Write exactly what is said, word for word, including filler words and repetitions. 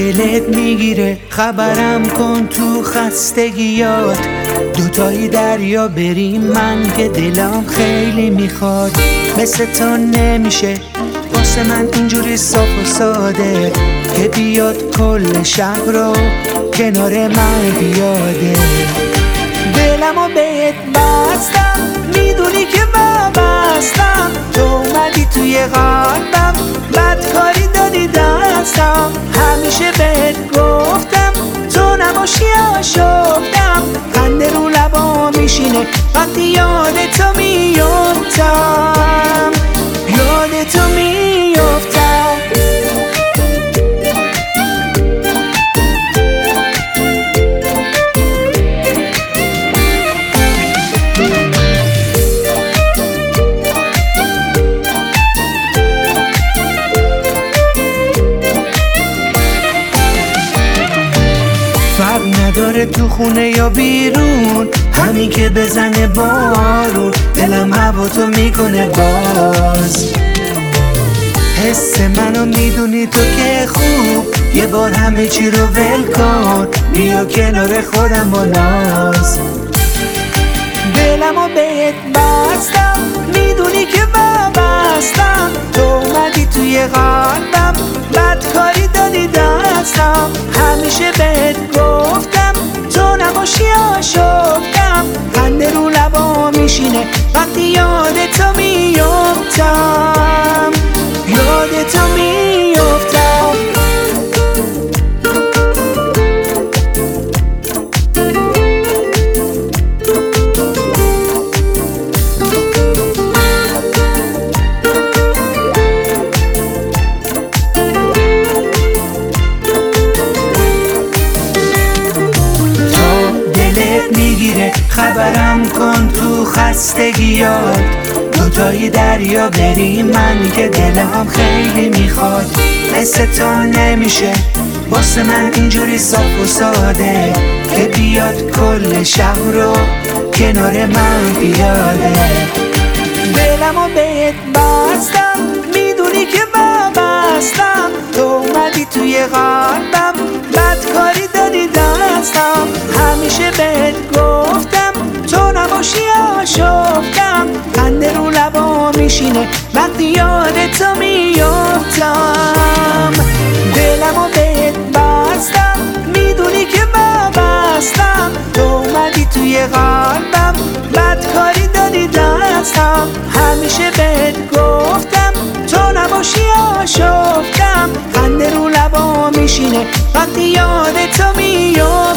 دلت میگیره خبرم کن تو خستگیات، دوتایی دریا بریم من که دلم خیلی میخواد. مثل تو نمیشه واسه من اینجوری صاف و ساده که بیاد کل شهر رو کنار من بیاده. دلمو بهت بستم میدونی که وابستم، تو اومدی توی قلبم بدکاری دادی دستم. همیشه بهت گفتم تو نباشی آشفتم، خنده رو لبا میشینه وقتی یاد تو میفتم، یاد تو میفتم. فرق نداره تو خونه یا بیرون، همین که بزنه بارون دلم هوا تو میکنه باز. حس منو میدونی تو که خوب، یه بار همه چی رو ول کن بیا کنار خودم با ناز. دلمو بهت بستم میدونی که وابستم، تو اومدی توی قلبم بدکاری دادی دستم. همیشه بهت گفتم تو نباشی آشفتم، خنده رو لبا میشینه وقتی یاد تو میفتم، یاد تو میفتم. میگیره خبرم کن تو خستگیات، دوتایی دریا بریم من که دلم خیلی میخواد. مثل تو نمیشه واسه من اینجوری صاف و ساده که بیاد کل شهر رو کنار من بیاده. دلمو بهت بستم میدونی که وابستم، تو اومدی توی قلبم بدکاری دادی دستم. همیشه بهت گفتم تو نباشی آشفتم، خنده رو لبا میشینه وقتی یاد تو میفتم. دلمو بهت بستم میدونی که وابستم، تو اومدی توی قلبم بدکاری دادی دستم. همیشه بهت گفتم تو نباشی آشفتم، خنده رو لبا میشینه وقتی یاد تو میفتم.